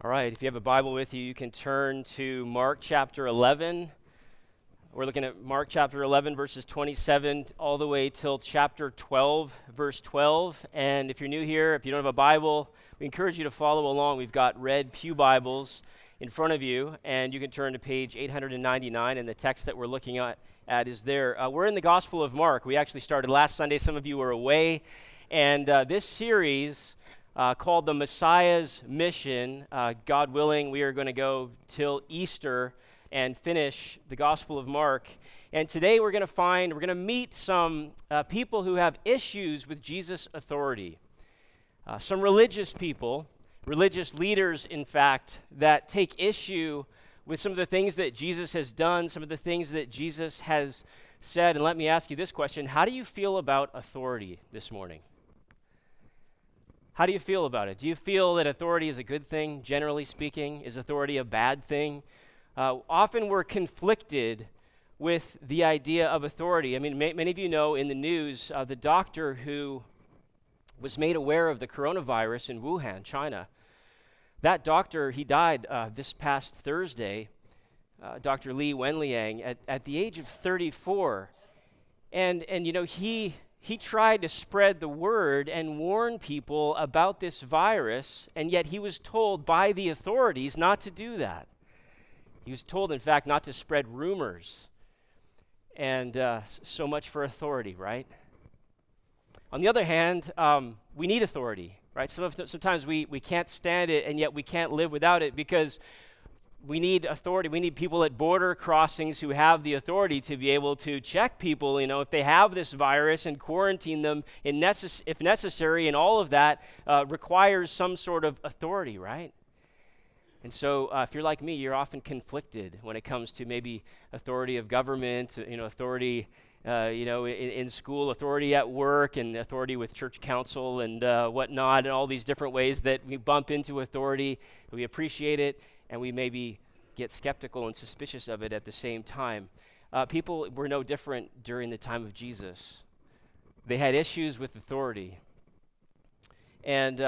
All right, if you have a Bible with you, you can turn to Mark chapter 11. We're looking at Mark chapter 11, verses 27 all the way till chapter 12, verse 12. And if you're new here, if you don't have a Bible, we encourage you to follow along. We've got red pew Bibles in front of you, and you can turn to page 899, and the text that we're looking at is there. We're in the Gospel of Mark. We actually started last Sunday. Some of you were away. And this series called The Messiah's Mission. God willing, we are going to go till Easter and finish the Gospel of Mark. And today we're going to meet some people who have issues with Jesus' authority. Some religious people, religious leaders, in fact, that take issue with some of the things that Jesus has done, some of the things that Jesus has said. And let me ask you this question: how do you feel about authority this morning? How do you feel about it? Do you feel that authority is a good thing, generally speaking? Is authority a bad thing? Often we're conflicted with the idea of authority. I mean, many of you know in the news, the doctor who was made aware of the coronavirus in Wuhan, China. That doctor, he died this past Thursday, Dr. Li Wenliang, at the age of 34. And you know, he tried to spread the word and warn people about this virus, and yet he was told by the authorities not to do that. He was told, in fact, not to spread rumors. And so much for authority, right? On the other hand, we need authority, right? Sometimes we can't stand it, and yet we can't live without it because we need authority. We need people at border crossings who have the authority to be able to check people, you know, if they have this virus and quarantine them if necessary, and all of that requires some sort of authority, right? And so if you're like me, you're often conflicted when it comes to maybe authority of government, you know, authority in school, authority at work, and authority with church council and whatnot, and all these different ways that we bump into authority. We appreciate it, and we maybe get skeptical and suspicious of it at the same time. People were no different during the time of Jesus. They had issues with authority. And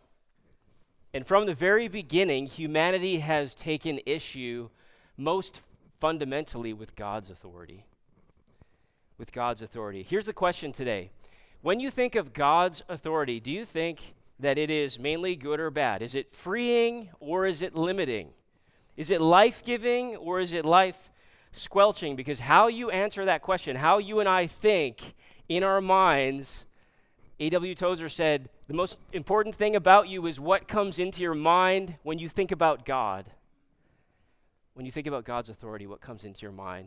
from the very beginning, humanity has taken issue most fundamentally with God's authority. With God's authority. Here's the question today. When you think of God's authority, do you think that it is mainly good or bad? Is it freeing or is it limiting? Is it life-giving or is it life-squelching? Because how you answer that question, how you and I think in our minds, A.W. Tozer said, the most important thing about you is what comes into your mind when you think about God. When you think about God's authority, what comes into your mind?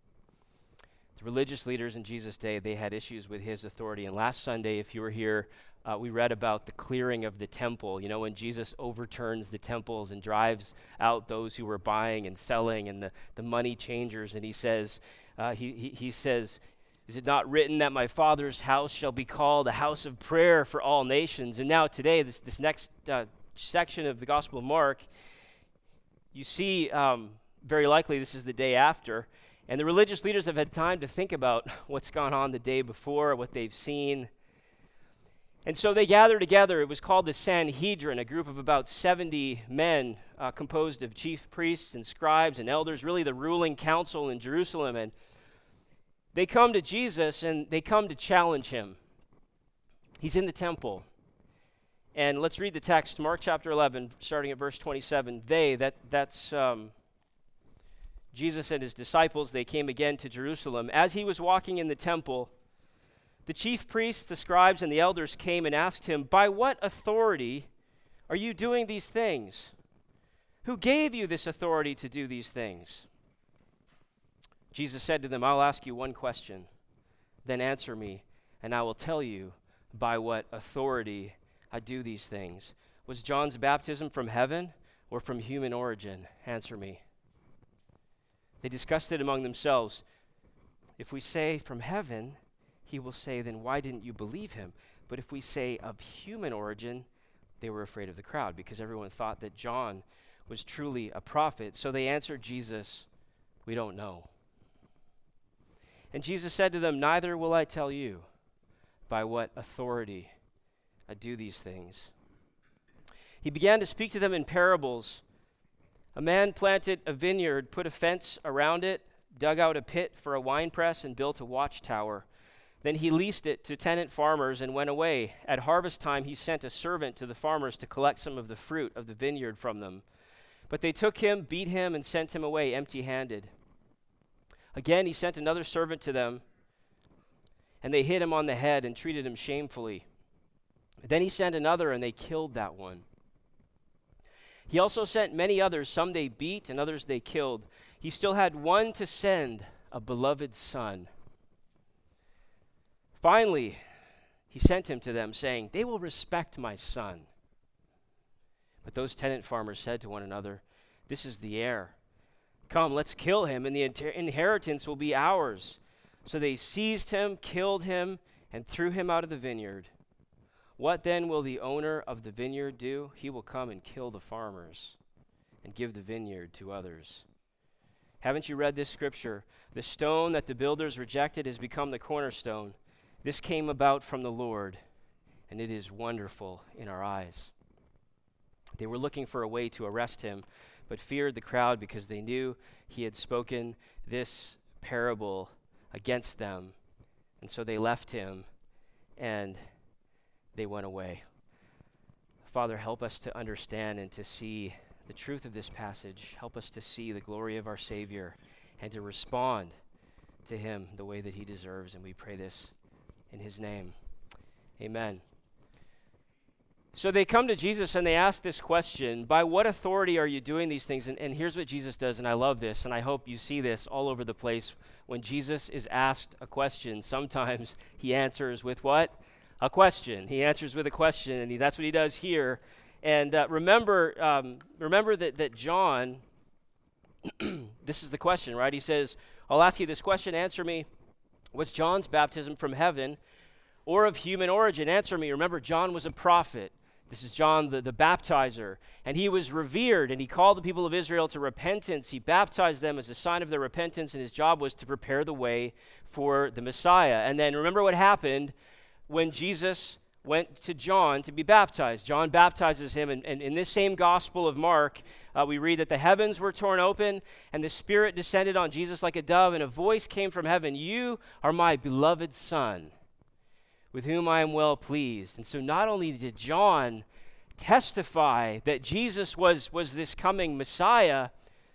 The religious leaders in Jesus' day, they had issues with his authority. And last Sunday, if you were here, we read about the clearing of the temple. You know, when Jesus overturns the temples and drives out those who were buying and selling and the money changers. And he says, he says, is it not written that my Father's house shall be called a house of prayer for all nations? And now today, this next section of the Gospel of Mark, you see very likely this is the day after. And the religious leaders have had time to think about what's gone on the day before, what they've seen. And so they gather together. It was called the Sanhedrin, a group of about 70 men composed of chief priests and scribes and elders, really the ruling council in Jerusalem. And they come to Jesus and they come to challenge him. He's in the temple. And let's read the text, Mark chapter 11, starting at verse 27. That's Jesus and his disciples, they came again to Jerusalem. As he was walking in the temple, the chief priests, the scribes, and the elders came and asked him, "By what authority are you doing these things? Who gave you this authority to do these things?" Jesus said to them, "I'll ask you one question, then answer me, and I will tell you by what authority I do these things. Was John's baptism from heaven or from human origin? Answer me." They discussed it among themselves. If we say from heaven, he will say, then why didn't you believe him? But if we say of human origin, they were afraid of the crowd because everyone thought that John was truly a prophet. So they answered Jesus, "We don't know." And Jesus said to them, "Neither will I tell you by what authority I do these things." He began to speak to them in parables. A man planted a vineyard, put a fence around it, dug out a pit for a winepress, and built a watchtower. Then he leased it to tenant farmers and went away. At harvest time, he sent a servant to the farmers to collect some of the fruit of the vineyard from them. But they took him, beat him, and sent him away empty-handed. Again, he sent another servant to them, and they hit him on the head and treated him shamefully. Then he sent another, and they killed that one. He also sent many others. Some they beat, and others they killed. He still had one to send, a beloved son. Finally, he sent him to them, saying, "They will respect my son." But those tenant farmers said to one another, "This is the heir. Come, let's kill him, and the inheritance will be ours." So they seized him, killed him, and threw him out of the vineyard. What then will the owner of the vineyard do? He will come and kill the farmers and give the vineyard to others. Haven't you read this scripture? The stone that the builders rejected has become the cornerstone. This came about from the Lord, and it is wonderful in our eyes. They were looking for a way to arrest him, but feared the crowd because they knew he had spoken this parable against them. And so they left him and they went away. Father, help us to understand and to see the truth of this passage. Help us to see the glory of our Savior and to respond to him the way that he deserves. And we pray this in his name. Amen. So they come to Jesus and they ask this question, by what authority are you doing these things? And here's what Jesus does, and I love this, and I hope you see this all over the place. When Jesus is asked a question, sometimes he answers with what? A question. He answers with a question, and that's what he does here. And remember that John, this is the question, right? He says, I'll ask you this question, answer me. Was John's baptism from heaven or of human origin? Answer me. Remember, John was a prophet. This is John the baptizer. And he was revered, and he called the people of Israel to repentance. He baptized them as a sign of their repentance, and his job was to prepare the way for the Messiah. And then remember what happened when Jesus went to John to be baptized. John baptizes him, and in this same Gospel of Mark, we read that the heavens were torn open, and the Spirit descended on Jesus like a dove, and a voice came from heaven, "You are my beloved Son, with whom I am well pleased." And so not only did John testify that Jesus was this coming Messiah,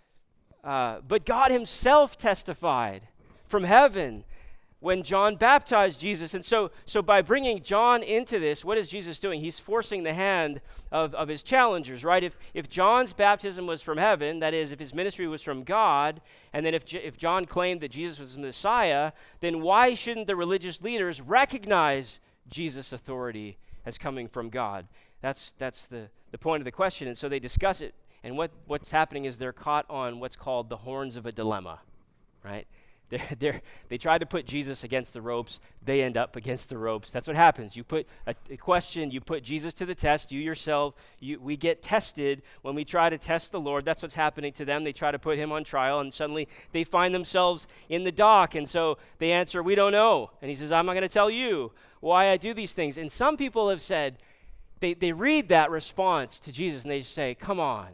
but God himself testified from heaven when John baptized Jesus. And so by bringing John into this, what is Jesus doing? He's forcing the hand of his challengers, right? If John's baptism was from heaven, that is, if his ministry was from God, and then if John claimed that Jesus was the Messiah, then why shouldn't the religious leaders recognize Jesus' authority as coming from God? That's the point of the question. And so they discuss it, and what's happening is they're caught on what's called the horns of a dilemma, right? They try to put Jesus against the ropes. They end up against the ropes. That's what happens. You put a question, you put Jesus to the test, you yourself, we get tested when we try to test the Lord. That's what's happening to them. They try to put him on trial, and suddenly they find themselves in the dock. And so they answer, "We don't know." And he says, "I'm not going to tell you why I do these things." And some people have said, they read that response to Jesus, and they say, Come on,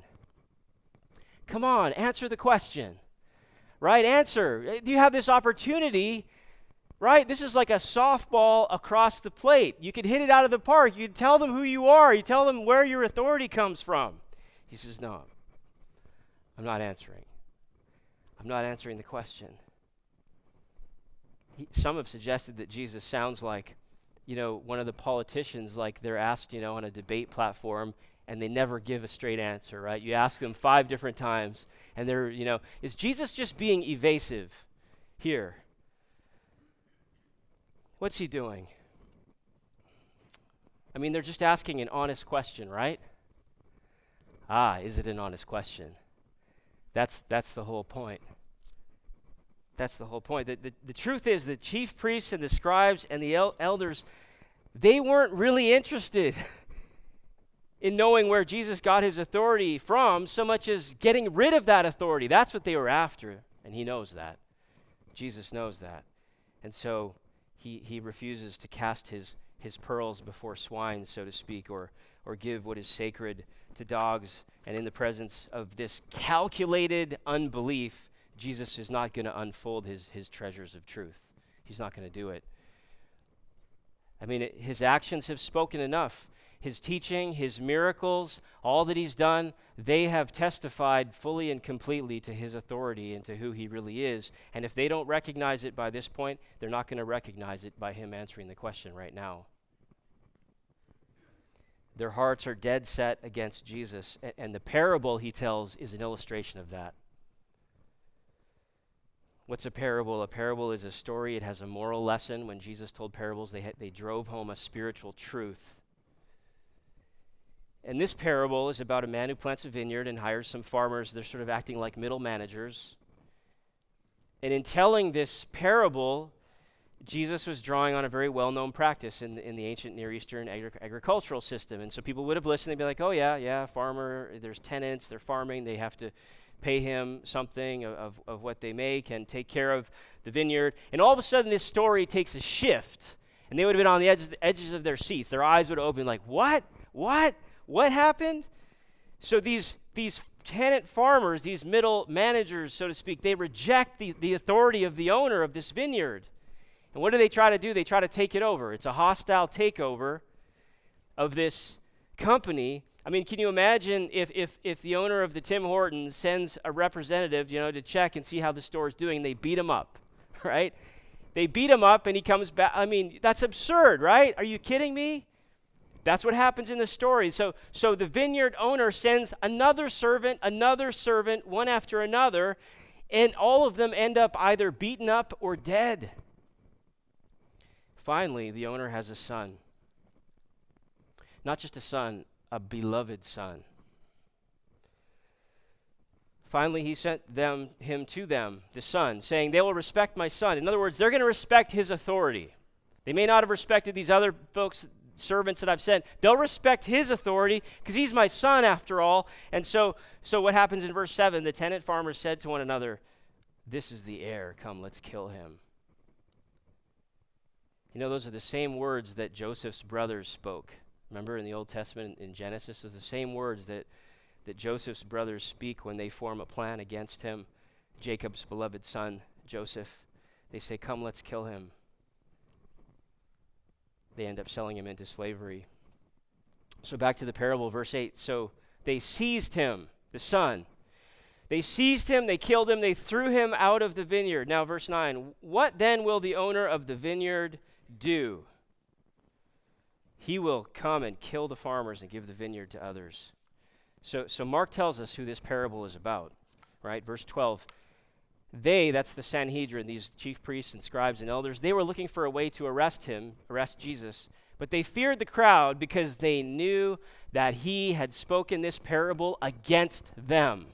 answer the question. Right? Answer. You have this opportunity, right? This is like a softball across the plate. You could hit it out of the park. You tell them who you are. You tell them where your authority comes from. He says, "No, I'm not answering. I'm not answering the question." Some have suggested that Jesus sounds like, one of the politicians, like they're asked, on a debate platform, and they never give a straight answer, right? You ask them 5 different times, and they're, is Jesus just being evasive here? What's he doing? I mean, they're just asking an honest question, right? Is it an honest question? That's the whole point. That's the whole point. The truth is the chief priests and the scribes and the elders, they weren't really interested in knowing where Jesus got his authority from so much as getting rid of that authority. That's what they were after, and he knows that. Jesus knows that. And so he refuses to cast his pearls before swine, so to speak, or or give what is sacred to dogs. And in the presence of this calculated unbelief, Jesus is not going to unfold his treasures of truth. He's not going to do it. I mean, his actions have spoken enough. His teaching, his miracles, all that he's done, they have testified fully and completely to his authority and to who he really is. And if they don't recognize it by this point, they're not going to recognize it by him answering the question right now. Their hearts are dead set against Jesus, and the parable he tells is an illustration of that. What's a parable? A parable is a story. It has a moral lesson. When Jesus told parables, they drove home a spiritual truth. And this parable is about a man who plants a vineyard and hires some farmers. They're sort of acting like middle managers. And in telling this parable, Jesus was drawing on a very well-known practice in the ancient Near Eastern agricultural system. And so people would have listened. They'd be like, oh, yeah, farmer, there's tenants, they're farming, they have to pay him something of what they make and take care of the vineyard. And all of a sudden, this story takes a shift. And they would have been on the edges of their seats. Their eyes would open like, what? What happened? So these tenant farmers, these middle managers, so to speak, they reject the authority of the owner of this vineyard. And what do they try to do? They try to take it over. It's a hostile takeover of this company. I mean, can you imagine if the owner of the Tim Hortons sends a representative, to check and see how the store is doing, they beat him up, right? They beat him up and he comes back. I mean, that's absurd, right? Are you kidding me? That's what happens in the story. So the vineyard owner sends another servant, one after another, and all of them end up either beaten up or dead. Finally, the owner has a son. Not just a son, a beloved son. Finally, he sent him to them, the son, saying, they will respect my son. In other words, they're going to respect his authority. They may not have respected these other folks, servants that I've sent. They'll respect his authority because he's my son after all. And so what happens in verse 7? The tenant farmers said to one another, this is the heir. Come, let's kill him. Those are the same words that Joseph's brothers spoke. Remember in the Old Testament, in Genesis, it's the same words that Joseph's brothers speak when they form a plan against him. Jacob's beloved son, Joseph. They say, come, let's kill him. They end up selling him into slavery. So back to the parable, verse 8. So they seized him, the son. They seized him, they killed him, they threw him out of the vineyard. Now, verse 9. What then will the owner of the vineyard do? He will come and kill the farmers and give the vineyard to others. So Mark tells us who this parable is about, right? Verse 12. They, that's the Sanhedrin, these chief priests and scribes and elders, they were looking for a way to arrest Jesus, but they feared the crowd because they knew that he had spoken this parable against them.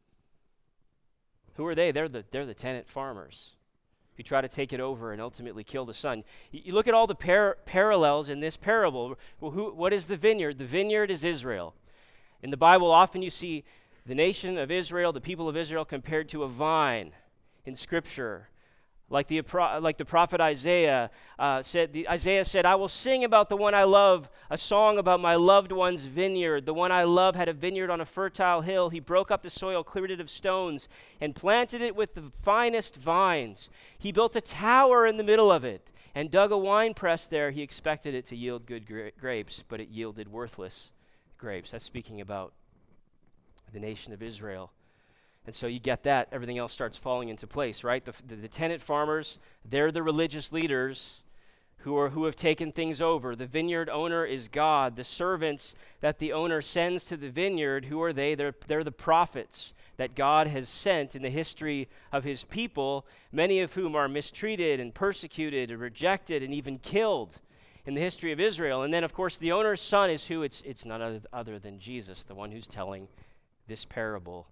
Who are they? They're the tenant farmers who try to take it over and ultimately kill the son. You look at all the parallels in this parable. Well, what is the vineyard? The vineyard is Israel. In the Bible, often you see the nation of Israel, the people of Israel, compared to a vine in Scripture. Like the prophet Isaiah said, Isaiah said, I will sing about the one I love, a song about my loved one's vineyard. The one I love had a vineyard on a fertile hill. He broke up the soil, cleared it of stones, and planted it with the finest vines. He built a tower in the middle of it and dug a wine press there. He expected it to yield good grapes, but it yielded worthless grapes. That's speaking about the nation of Israel. And so you get that, everything else starts falling into place, right? The tenant farmers, they're the religious leaders who have taken things over. The vineyard owner is God. The servants that the owner sends to the vineyard, who are they? They're the prophets that God has sent in the history of his people, many of whom are mistreated and persecuted and rejected and even killed in the history of Israel. And then, of course, the owner's son is who? It's none other than Jesus, the one who's telling this parable.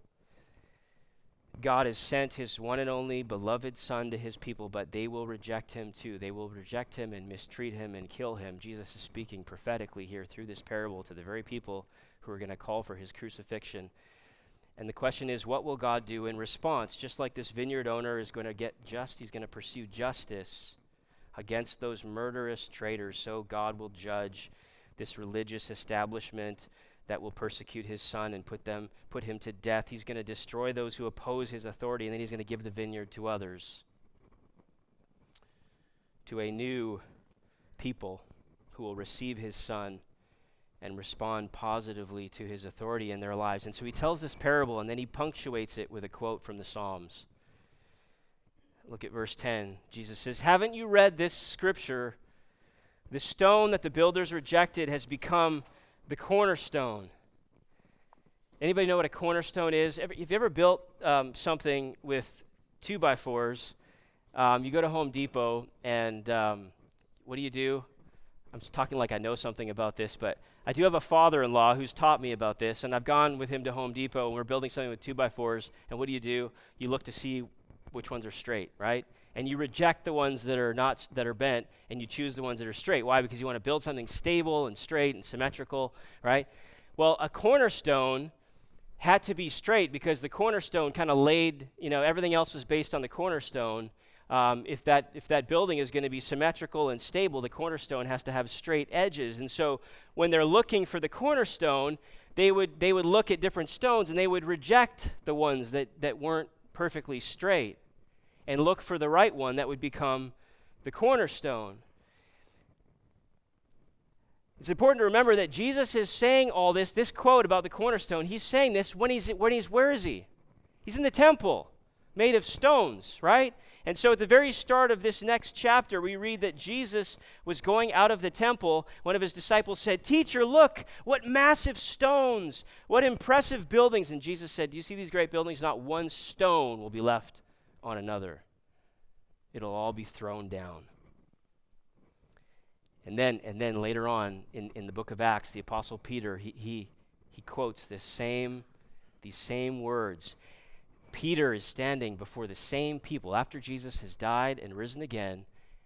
God has sent his one and only beloved son to his people, but they will reject him too. They will reject him and mistreat him and kill him. Jesus is speaking prophetically here through this parable to the very people who are going to call for his crucifixion. And the question is, what will God do in response? Just like this vineyard owner is going to he's going to pursue justice against those murderous traitors, so God will judge this religious establishment that will persecute his son and put him to death. He's going to destroy those who oppose his authority, and then he's going to give the vineyard to others, to a new people who will receive his son and respond positively to his authority in their lives. And so he tells this parable, and then he punctuates it with a quote from the Psalms. Look at verse 10. Jesus says, "Haven't you read this scripture? The stone that the builders rejected has become the cornerstone." Anybody know what a cornerstone is? If you ever built something with 2x4s, you go to Home Depot and what do? I'm talking like I know something about this, but I do have a father-in-law who's taught me about this, and I've gone with him to Home Depot, and we're building something with 2x4s, and what do? You look to see which ones are straight, right? And you reject the ones that are bent, and you choose the ones that are straight. Why? Because you want to build something stable and straight and symmetrical, right? Well, a cornerstone had to be straight because the cornerstone kind of laid, everything else was based on the cornerstone. If that building is going to be symmetrical and stable, the cornerstone has to have straight edges. And so when they're looking for the cornerstone, they would look at different stones, and they would reject the ones that weren't perfectly straight and look for the right one that would become the cornerstone. It's important to remember that Jesus is saying all this quote about the cornerstone. He's saying this where is he? He's in the temple, made of stones, right? And so at the very start of this next chapter, we read that Jesus was going out of the temple. One of his disciples said, "Teacher, look, what massive stones, what impressive buildings." And Jesus said, "Do you see these great buildings? Not one stone will be left on another. It'll all be thrown down." And then later on in the book of Acts, the Apostle Peter, he quotes these same words. Peter is standing before the same people after Jesus has died and risen again.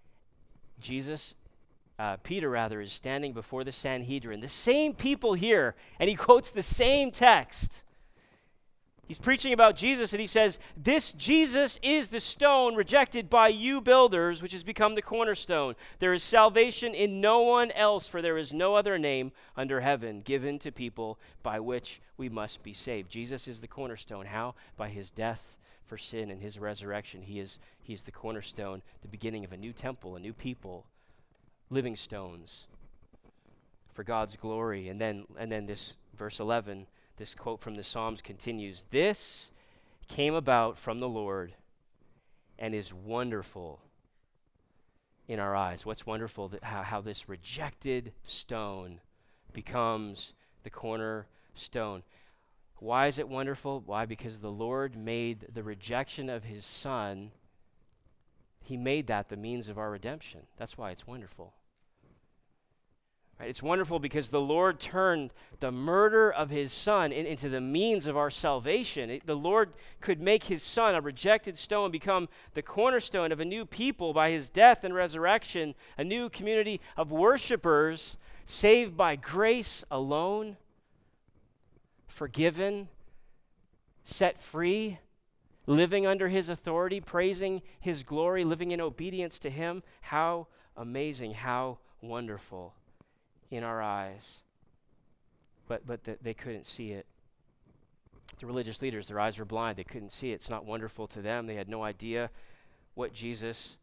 Peter is standing before the Sanhedrin, the same people here, and he quotes the same text. He's preaching about Jesus, and he says, "This Jesus is the stone rejected by you builders, which has become the cornerstone. There is salvation in no one else, for there is no other name under heaven given to people by which we must be saved." Jesus is the cornerstone. How? By his death for sin and his resurrection. He is the cornerstone, the beginning of a new temple, a new people, living stones for God's glory. And then this verse 11, this quote from the Psalms continues, "This came about from the Lord and is wonderful in our eyes." What's wonderful? How this rejected stone becomes the cornerstone. Why is it wonderful? Why? Because the Lord made the rejection of his son, he made that the means of our redemption. That's why it's wonderful. Right? It's wonderful because the Lord turned the murder of his son into the means of our salvation. The Lord could make his son, a rejected stone, become the cornerstone of a new people by his death and resurrection, a new community of worshipers saved by grace alone, forgiven, set free, living under his authority, praising his glory, living in obedience to him. How amazing, how wonderful in our eyes. But they couldn't see it. The religious leaders, their eyes were blind. They couldn't see it. It's not wonderful to them. They had no idea what Jesus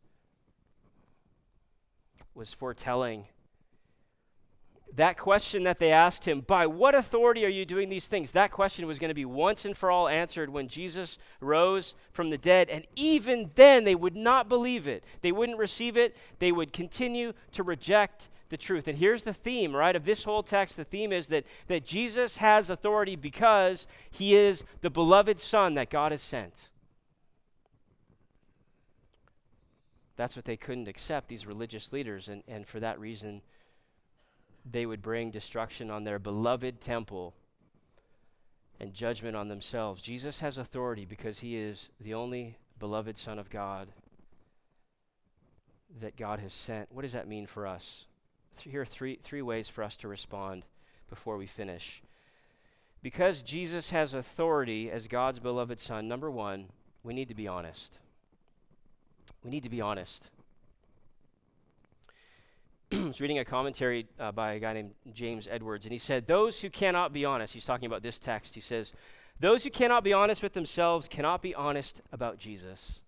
was foretelling. That question that they asked him, "By what authority are you doing these things?" That question was going to be once and for all answered when Jesus rose from the dead. And even then, they would not believe it. They wouldn't receive it. They would continue to reject the truth. And here's the theme, right, of this whole text. The theme is that Jesus has authority because he is the beloved Son that God has sent. That's what they couldn't accept, these religious leaders, and for that reason, they would bring destruction on their beloved temple and judgment on themselves. Jesus has authority because he is the only beloved Son of God that God has sent. What does that mean for us? Here are three ways for us to respond before we finish. Because Jesus has authority as God's beloved Son, number one, we need to be honest. We need to be honest. was reading a commentary by a guy named James Edwards, and he said, those who cannot be honest, he's talking about this text, he says, those who cannot be honest with themselves cannot be honest about Jesus.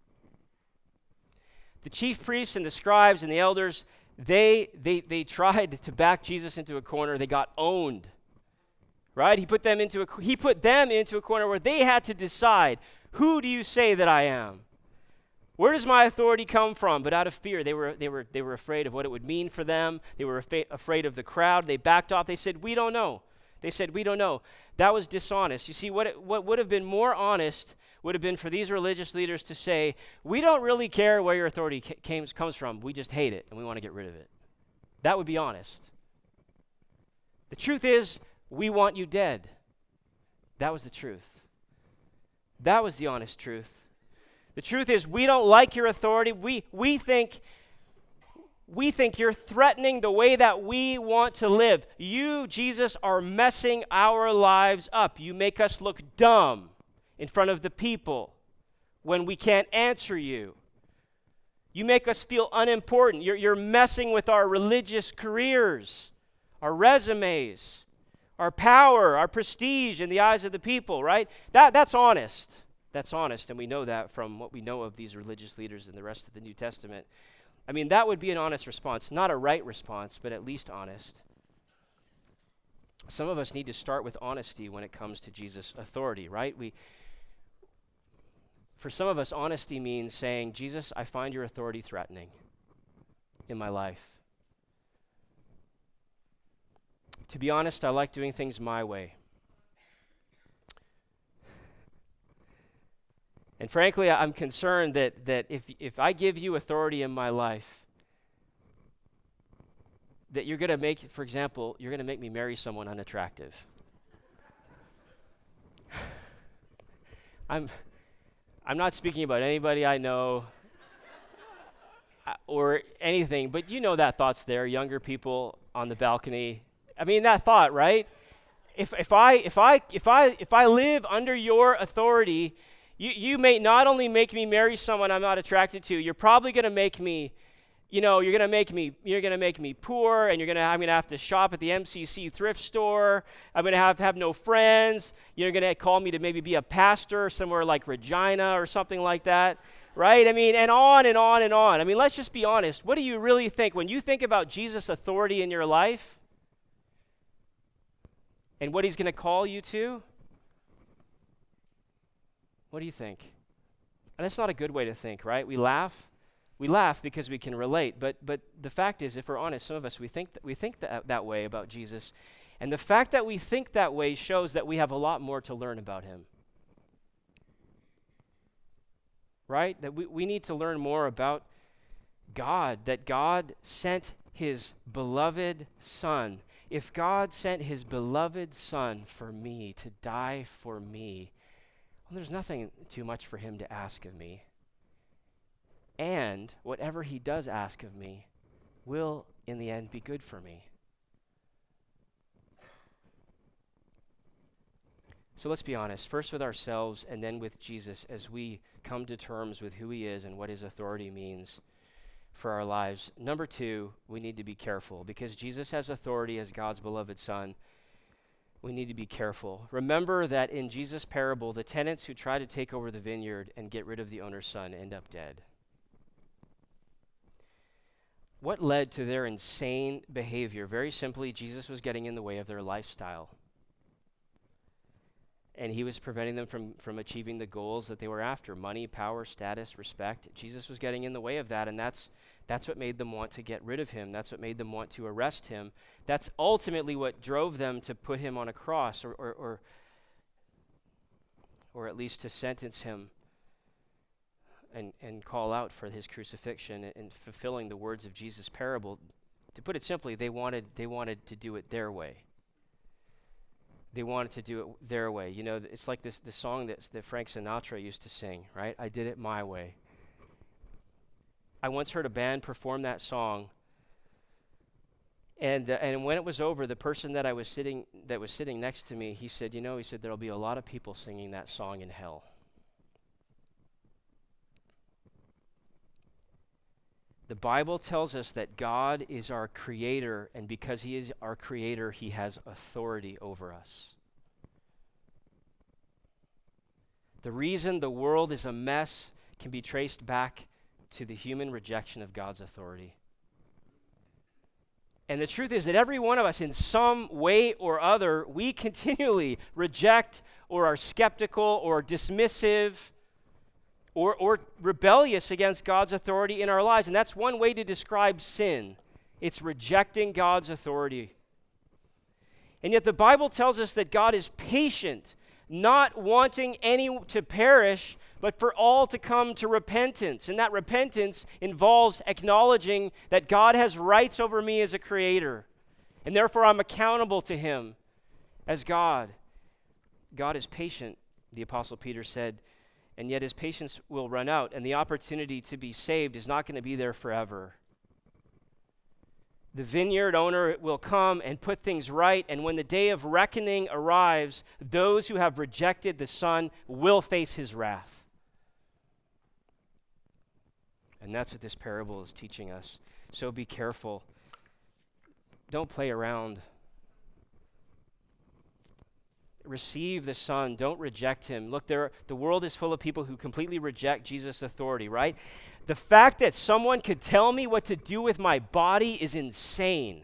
The chief priests and the scribes and the elders, they tried to back Jesus into a corner. They got owned, right? He put them into a corner where they had to decide, who do you say that I am? Where does my authority come from? But out of fear, they were afraid of what it would mean for them. They were afraid of the crowd. They backed off. They said, we don't know. They said, we don't know. That was dishonest. You see, what would have been more honest would have been for these religious leaders to say, we don't really care where your authority comes from. We just hate it, and we want to get rid of it. That would be honest. The truth is, we want you dead. That was the truth. That was the honest truth. The truth is, we don't like your authority. We think you're threatening the way that we want to live. You, Jesus, are messing our lives up. You make us look dumb in front of the people when we can't answer you. You make us feel unimportant. You're messing with our religious careers, our resumes, our power, our prestige in the eyes of the people, right? That's honest. That's honest, and we know that from what we know of these religious leaders in the rest of the New Testament. I mean, that would be an honest response. Not a right response, but at least honest. Some of us need to start with honesty when it comes to Jesus' authority, right? For some of us, honesty means saying, Jesus, I find your authority threatening in my life. To be honest, I like doing things my way. And frankly, I'm concerned that if I give you authority in my life, that you're going to make, for example, you're going to make me marry someone unattractive. I'm not speaking about anybody I know or anything, but you know that thought's there. Younger people on the balcony. I mean that thought, right? If I live under your authority, you may not only make me marry someone I'm not attracted to, you're probably going to make me, you're going to make me poor, and I'm going to have to shop at the MCC thrift store. I'm going to have no friends. You're going to call me to maybe be a pastor somewhere like Regina or something like that, right? I mean, and on and on and on. I mean, let's just be honest. What do you really think when you think about Jesus' authority in your life and what he's going to call you to? What do you think? And that's not a good way to think, right? We laugh because we can relate, but the fact is, if we're honest, some of us we think that way about Jesus, and the fact that we think that way shows that we have a lot more to learn about him. Right? That we need to learn more about God, that God sent his beloved Son. If God sent his beloved Son for me, to die for me, well, there's nothing too much for him to ask of me. And whatever he does ask of me will, in the end, be good for me. So let's be honest, first with ourselves and then with Jesus as we come to terms with who he is and what his authority means for our lives. Number two, we need to be careful because Jesus has authority as God's beloved Son. We need to be careful. Remember that in Jesus' parable, the tenants who try to take over the vineyard and get rid of the owner's son end up dead. What led to their insane behavior? Very simply, Jesus was getting in the way of their lifestyle. And he was preventing them from achieving the goals that they were after: money, power, status, respect. Jesus was getting in the way of that, and that's what made them want to get rid of him. That's what made them want to arrest him. That's ultimately what drove them to put him on a cross, or at least to sentence him and call out for his crucifixion and fulfilling the words of Jesus' parable. To put it simply, they wanted to do it their way. They wanted to do it their way. You know, it's like the song that Frank Sinatra used to sing, right? I did it my way. I once heard a band perform that song, and when it was over, the person that was sitting next to me, he said, there'll be a lot of people singing that song in hell. The Bible tells us that God is our creator, and because he is our creator, he has authority over us. The reason the world is a mess can be traced back to the human rejection of God's authority. And the truth is that every one of us, in some way or other, we continually reject or are skeptical or dismissive or rebellious against God's authority in our lives. And that's one way to describe sin. It's rejecting God's authority. And yet the Bible tells us that God is patient, not wanting any to perish, but for all to come to repentance. And that repentance involves acknowledging that God has rights over me as a creator, and therefore I'm accountable to him as God. God is patient, the Apostle Peter said, and yet his patience will run out, and the opportunity to be saved is not going to be there forever. The vineyard owner will come and put things right, and when the day of reckoning arrives, those who have rejected the Son will face his wrath. And that's what this parable is teaching us. So be careful. Don't play around. Receive the Son. Don't reject him. Look, the world is full of people who completely reject Jesus' authority, right? The fact that someone could tell me what to do with my body is insane.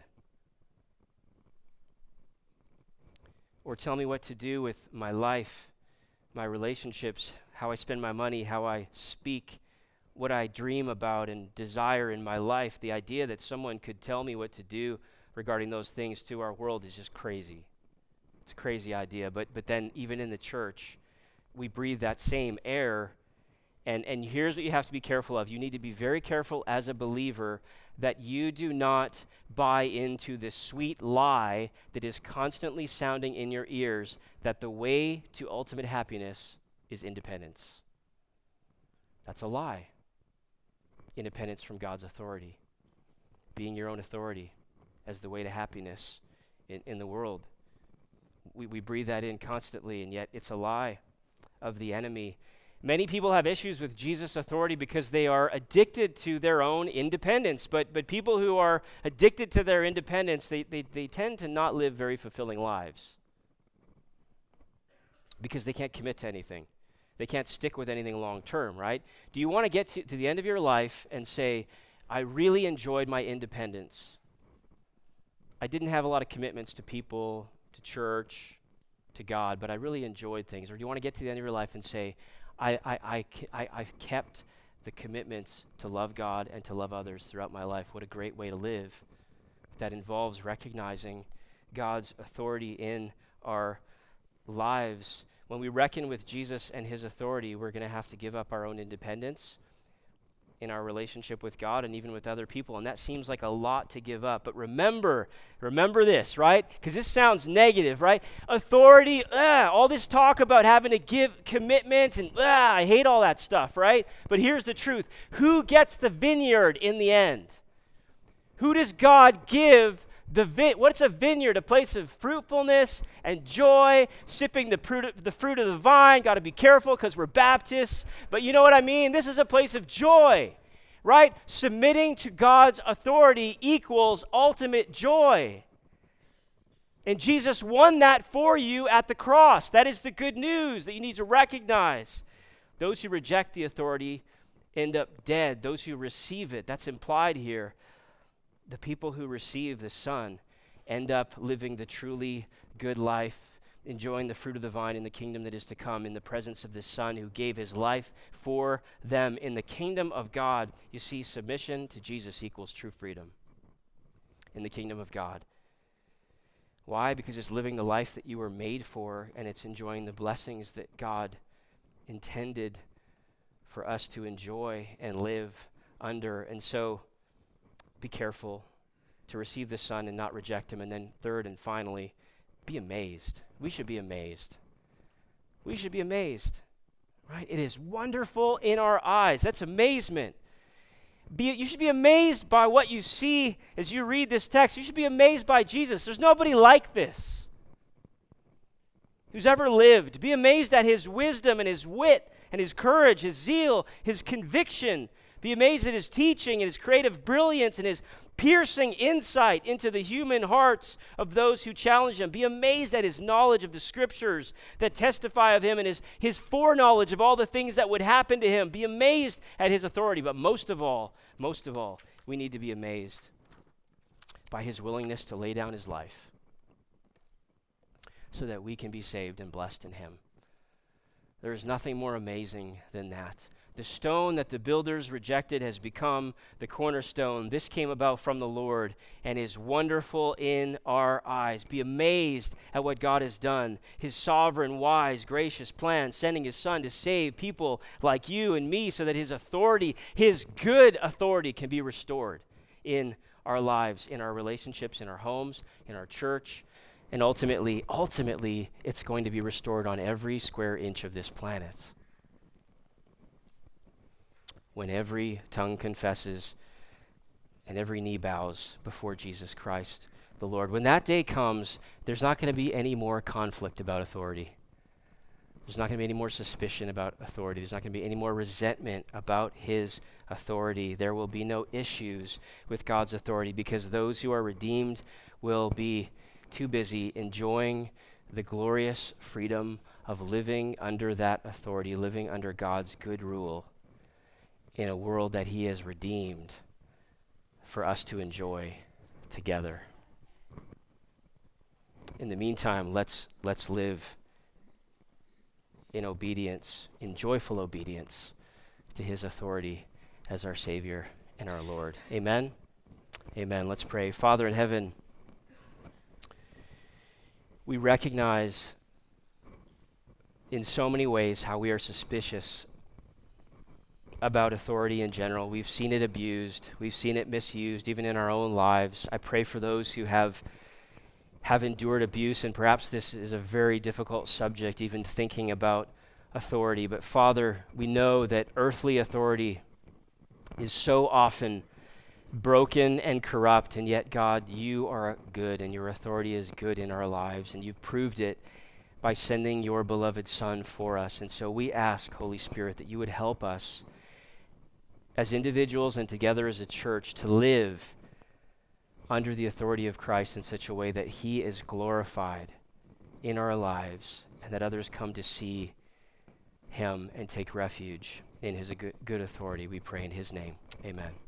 Or tell me what to do with my life, my relationships, how I spend my money, how I speak, what I dream about and desire in my life. The idea that someone could tell me what to do regarding those things to our world is just crazy. It's a crazy idea, but then even in the church, we breathe that same air, and here's what you have to be careful of. You need to be very careful as a believer that you do not buy into this sweet lie that is constantly sounding in your ears that the way to ultimate happiness is independence. That's a lie. Independence from God's authority. Being your own authority as the way to happiness in the world. We breathe that in constantly, and yet it's a lie of the enemy. Many people have issues with Jesus' authority because they are addicted to their own independence. But people who are addicted to their independence, they tend to not live very fulfilling lives because they can't commit to anything. They can't stick with anything long term, right? Do you want to get to the end of your life and say, I really enjoyed my independence. I didn't have a lot of commitments to people, to church, to God, but I really enjoyed things? Or do you want to get to the end of your life and say, I've kept the commitments to love God and to love others throughout my life? What a great way to live. That involves recognizing God's authority in our lives. When we reckon with Jesus and his authority, we're going to have to give up our own independence in our relationship with God and even with other people. And that seems like a lot to give up. But remember this, right? Because this sounds negative, right? Authority, all this talk about having to give commitment, and I hate all that stuff, right? But here's the truth. Who gets the vineyard in the end? Who does God give what's a vineyard? A place of fruitfulness and joy, sipping the fruit of the vine. Got to be careful because we're Baptists, but you know what I mean? This is a place of joy, right? Submitting to God's authority equals ultimate joy. And Jesus won that for you at the cross. That is the good news that you need to recognize. Those who reject the authority end up dead. Those who receive it, that's implied here. The people who receive the Son end up living the truly good life, enjoying the fruit of the vine in the kingdom that is to come, in the presence of the Son who gave his life for them. In the kingdom of God, you see, submission to Jesus equals true freedom in the kingdom of God. Why? Because it's living the life that you were made for, and it's enjoying the blessings that God intended for us to enjoy and live under. And so, be careful to receive the Son and not reject him. And then third and finally, be amazed. We should be amazed. We should be amazed, right? It is wonderful in our eyes. That's amazement. You should be amazed by what you see as you read this text. You should be amazed by Jesus. There's nobody like this who's ever lived. Be amazed at his wisdom and his wit and his courage, his zeal, his conviction. Be amazed at his teaching and his creative brilliance and his piercing insight into the human hearts of those who challenge him. Be amazed at his knowledge of the scriptures that testify of him and his foreknowledge of all the things that would happen to him. Be amazed at his authority. But most of all, we need to be amazed by his willingness to lay down his life so that we can be saved and blessed in him. There is nothing more amazing than that. The stone that the builders rejected has become the cornerstone. This came about from the Lord and is wonderful in our eyes. Be amazed at what God has done, his sovereign, wise, gracious plan, sending his son to save people like you and me so that his authority, his good authority, can be restored in our lives, in our relationships, in our homes, in our church. And ultimately, it's going to be restored on every square inch of this planet. When every tongue confesses and every knee bows before Jesus Christ, the Lord. When that day comes, there's not going to be any more conflict about authority. There's not going to be any more suspicion about authority. There's not going to be any more resentment about his authority. There will be no issues with God's authority because those who are redeemed will be too busy enjoying the glorious freedom of living under that authority, living under God's good rule in a world that he has redeemed for us to enjoy together. In the meantime, let's live in obedience, in joyful obedience to his authority as our Savior and our Lord. Amen? Amen. Let's pray. Father in heaven, we recognize in so many ways how we are suspicious about authority in general. We've seen it abused. We've seen it misused, even in our own lives. I pray for those who have endured abuse, and perhaps this is a very difficult subject, even thinking about authority. But Father, we know that earthly authority is so often broken and corrupt, and yet, God, you are good, and your authority is good in our lives, and you've proved it by sending your beloved Son for us. And so we ask, Holy Spirit, that you would help us as individuals and together as a church to live under the authority of Christ in such a way that he is glorified in our lives and that others come to see him and take refuge in his good authority. We pray in his name. Amen.